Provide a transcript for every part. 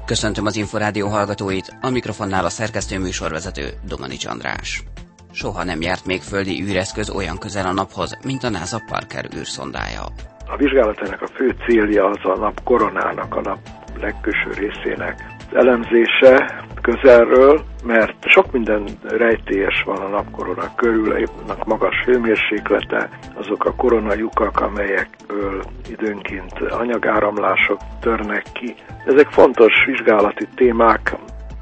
Köszöntöm az Inforádió hallgatóit, a mikrofonnál a szerkesztő műsorvezető Domanics András. Soha nem járt még földi űreszköz olyan közel a naphoz, mint a NASA Parker űrszondája. A vizsgálatának a fő célja az a nap koronának, a nap legkülső részének az elemzése közelről, mert sok minden rejtélyes van a napkorona körül, annak magas hőmérséklete, azok a koronajukak, amelyekből időnként anyagáramlások törnek ki. Ezek fontos vizsgálati témák.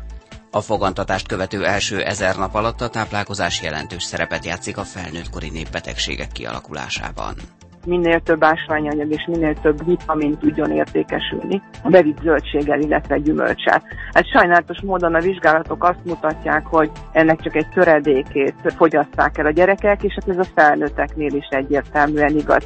A fogantatást követő első 1000 nap alatt a táplálkozás jelentős szerepet játszik a felnőttkori népbetegségek kialakulásában. Minél több ásványanyag és minél több vitamin tudjon értékesülni a bevitt zöldséggel, illetve gyümölcsel. Hát sajnálatos módon a vizsgálatok azt mutatják, hogy ennek csak egy töredékét fogyaszták el a gyerekek, és hát ez a felnőtteknél is egyértelműen igaz.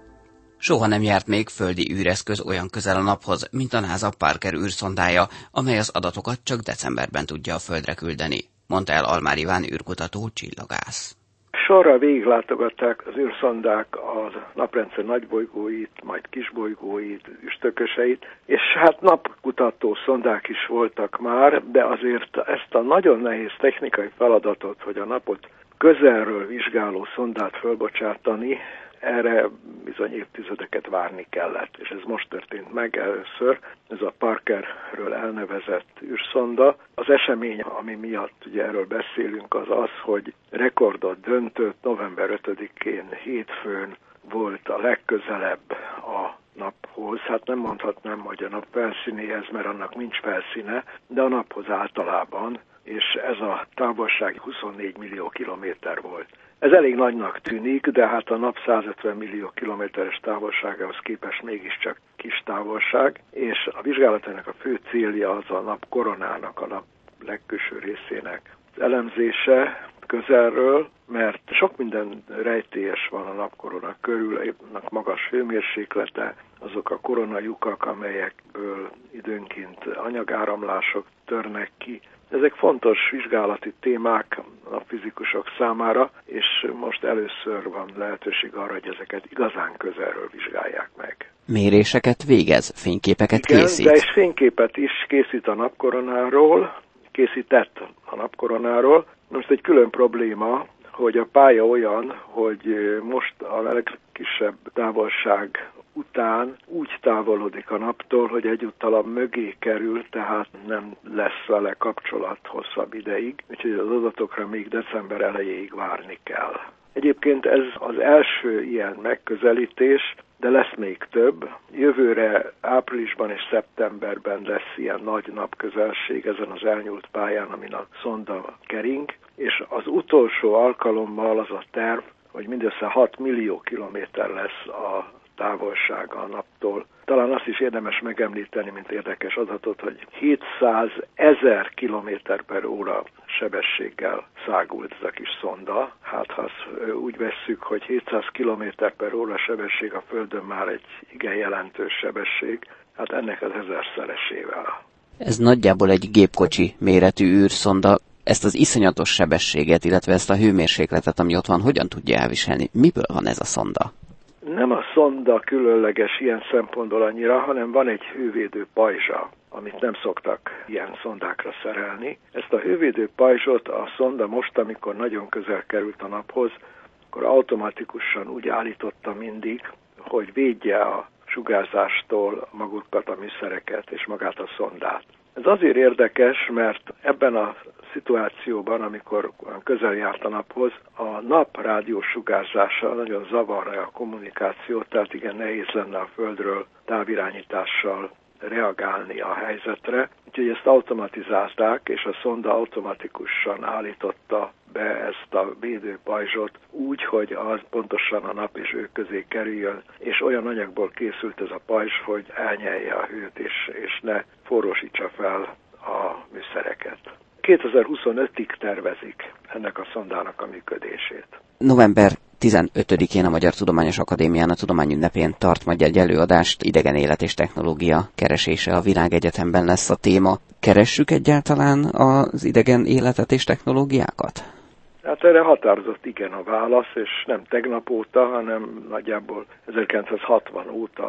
Soha nem járt még földi űreszköz olyan közel a naphoz, mint a NASA Parker űrszondája, amely az adatokat csak decemberben tudja a Földre küldeni, mondta el Almár Iván űrkutató csillagász. Sorra végiglátogatták az űrszondák a naprendszer nagybolygóit, majd kisbolygóit, üstököseit, és hát napkutató szondák is voltak már, de azért ezt a nagyon nehéz technikai feladatot, hogy a napot közelről vizsgáló szondát fölbocsátani, erre bizony évtizedeket várni kellett, és ez most történt meg először, ez a Parkerről elnevezett űrszonda. Az esemény, ami miatt ugye erről beszélünk, az az, hogy rekordot döntött, november 5-én hétfőn volt a legközelebb a naphoz. Hát nem mondhatnám, hogy a nap felszínéhez, mert annak nincs felszíne, de a naphoz általában, és ez a távolság 24 millió kilométer volt. Ez elég nagynak tűnik, de hát a nap 150 millió kilométeres távolságához képest mégiscsak kis távolság, és a vizsgálatának a fő célja az a nap koronának, a nap legkülső részének az elemzése közelről, mert sok minden rejtélyes van a napkorona körül, annak magas hőmérséklete, azok a koronajukak, amelyekből időnként anyagáramlások törnek ki. Ezek fontos vizsgálati témák a fizikusok számára, és most először van lehetőség arra, hogy ezeket igazán közelről vizsgálják meg. Méréseket végez, fényképeket készít. Igen, de és fényképet is készít a napkoronáról, készített a napkoronáról. Most egy külön probléma, hogy a pálya olyan, hogy most a legkisebb távolság után úgy távolodik a naptól, hogy egyúttal a mögé kerül, tehát nem lesz vele kapcsolat hosszabb ideig, úgyhogy az adatokra még december elejéig várni kell. Egyébként ez az első ilyen megközelítés, de lesz még több. Jövőre áprilisban és szeptemberben lesz ilyen nagy napközelség ezen az elnyúlt pályán, amin a szonda kering, és az utolsó alkalommal az a terv, hogy mindössze 6 millió kilométer lesz a távolsága a naptól. Talán azt is érdemes megemlíteni, mint érdekes adatot, hogy 700 000 km/h sebességgel szágult ez a kis szonda. Hát ha azt úgy vesszük, hogy 700 km/h sebesség a Földön már egy igen jelentős sebesség, hát ennek az 1000-szeresével. Ez nagyjából egy gépkocsi méretű űrszonda. Ezt az iszonyatos sebességet, illetve ezt a hőmérsékletet, ami ott van, hogyan tudja elviselni? Miből van ez a szonda? Nem a szonda különleges ilyen szempontból annyira, hanem van egy hővédő pajzsa, amit nem szoktak ilyen szondákra szerelni. Ezt a hővédő pajzsot a szonda most, amikor nagyon közel került a naphoz, akkor automatikusan úgy állította mindig, hogy védje a sugárzástól magukat, a műszereket és magát a szondát. Ez azért érdekes, mert ebben a szituációban, amikor közel járt a naphoz, a nap rádiós sugárzása nagyon zavarja a kommunikációt, tehát igen nehéz lenne a Földről távirányítással reagálni a helyzetre. Úgyhogy ezt automatizálták, és a szonda automatikusan állította be ezt a védőpajzsot úgy, hogy az pontosan a nap és ő közé kerüljön, és olyan anyagból készült ez a pajzs, hogy elnyelje a hőt, és ne forrósítsa fel a műszereket. 2025-ig tervezik ennek a szondának a működését. November 15-én a Magyar Tudományos Akadémián a Tudományünnepén tart majd egy előadást, idegen élet és technológia keresése a világegyetemben lesz a téma. Keressük egyáltalán az idegen életet és technológiákat? Hát erre határozott igen a válasz, és nem tegnap óta, hanem nagyjából 1960 óta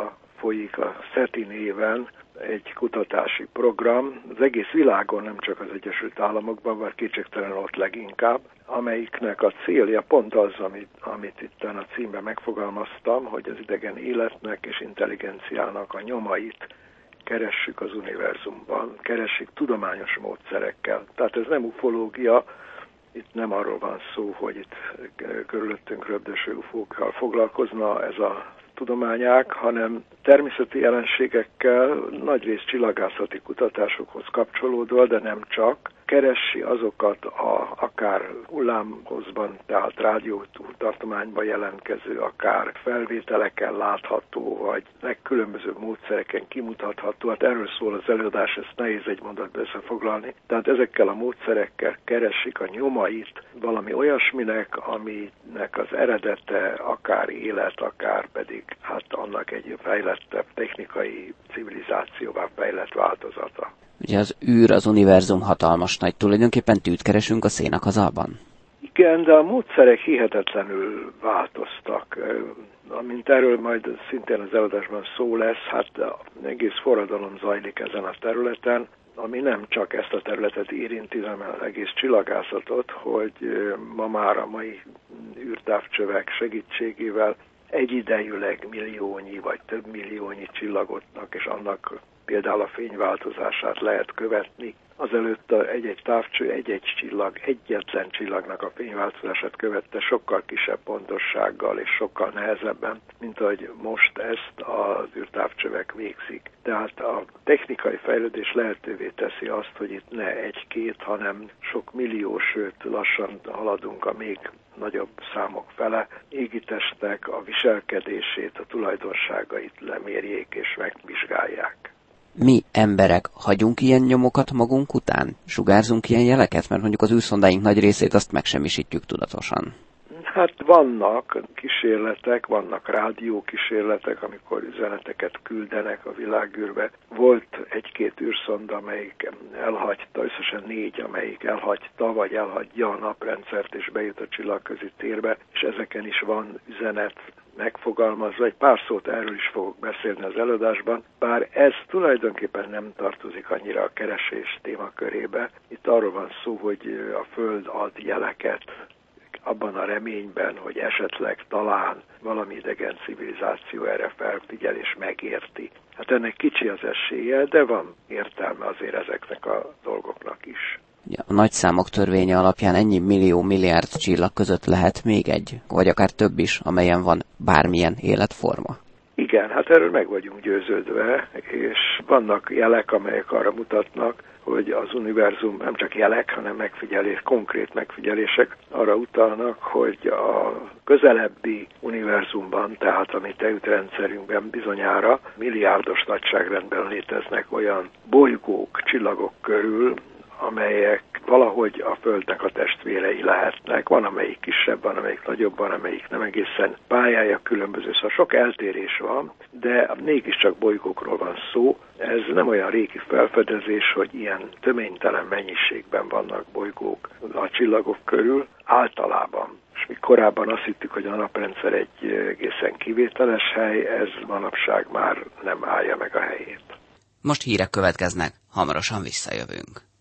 folyik a SETI néven egy kutatási program, az egész világon, nem csak az Egyesült Államokban, bár kétségtelenül ott leginkább, amelyiknek a célja pont az, amit itt a címben megfogalmaztam, hogy az idegen életnek és intelligenciának a nyomait keressük az univerzumban, keressük tudományos módszerekkel. Tehát ez nem ufológia, itt nem arról van szó, hogy itt körülöttünk röpdöső ufókkal foglalkozna ez a tudományág, hanem természeti jelenségekkel, nagyrészt csillagászati kutatásokhoz kapcsolódva, de nem csak, keresi azokat akár hullámhozban, tehát rádiótartományban jelentkező, akár felvételeken látható, vagy legkülönbözőbb módszereken kimutatható. Hát erről szól az előadás, ezt nehéz egy mondatba összefoglalni. Tehát ezekkel a módszerekkel keresik a nyomait valami olyasminek, aminek az eredete akár élet, akár pedig hát annak egy fejlettebb technikai civilizációvá fejlett változata. Ugye az űr, az univerzum hatalmas nagy, tulajdonképpen tűt keresünk a szénakazalban? Igen, de a módszerek hihetetlenül változtak. Amint erről majd szintén az előadásban szó lesz, hát egész forradalom zajlik ezen a területen, ami nem csak ezt a területet érinti, hanem az egész csillagászatot, hogy ma már a mai űrtávcsövek segítségével egyidejűleg milliónyi vagy több milliónyi csillagotnak és annak például a fényváltozását lehet követni. Azelőtt egy-egy távcső, egy-egy csillag, egyetlen csillagnak a fényváltozását követte sokkal kisebb pontossággal és sokkal nehezebben, mint ahogy most ezt az űrtávcsövek végzik. Tehát a technikai fejlődés lehetővé teszi azt, hogy itt ne egy-két, hanem sok millió, sőt lassan haladunk a még nagyobb számok fele, égitestnek a viselkedését, a tulajdonságait lemérjék és megvizsgálják. Mi emberek hagyunk ilyen nyomokat magunk után? Sugárzunk ilyen jeleket? Mert mondjuk az űrszondáink nagy részét azt megsemmisítjük tudatosan. Hát vannak kísérletek, vannak rádiókísérletek, amikor üzeneteket küldenek a világűrbe. Volt egy-két űrszonda, amelyik elhagyta, összesen 4, amelyik elhagyta, vagy elhagyja a naprendszert és bejut a csillagközi térbe, és ezeken is van üzenet megfogalmazva. Egy pár szót erről is fogok beszélni az előadásban, bár ez tulajdonképpen nem tartozik annyira a keresés témakörébe. Itt arról van szó, hogy a Föld ad jeleket abban a reményben, hogy esetleg talán valami idegen civilizáció erre felfigyel és megérti. Hát ennek kicsi az esélye, de van értelme azért ezeknek a dolgoknak is. A nagyszámok törvénye alapján ennyi millió-milliárd csillag között lehet még egy, vagy akár több is, amelyen van bármilyen életforma? Igen, hát erről meg vagyunk győződve, és vannak jelek, amelyek arra mutatnak, hogy az univerzum nem csak jelek, hanem konkrét megfigyelések arra utalnak, hogy a közelebbi univerzumban, tehát a mi tejútrendszerünkben bizonyára milliárdos nagyságrendben léteznek olyan bolygók, csillagok körül, amelyek valahogy a Földnek a testvérei lehetnek. Van, amelyik kisebb, van, amelyik nagyobb, van, amelyik nem egészen pályája különböző. Szóval sok eltérés van, de mégiscsak bolygókról van szó. Ez nem olyan régi felfedezés, hogy ilyen töménytelen mennyiségben vannak bolygók a csillagok körül. Általában. És mi korábban azt hittük, hogy a naprendszer egy egészen kivételes hely, ez manapság már nem állja meg a helyét. Most hírek következnek, hamarosan visszajövünk.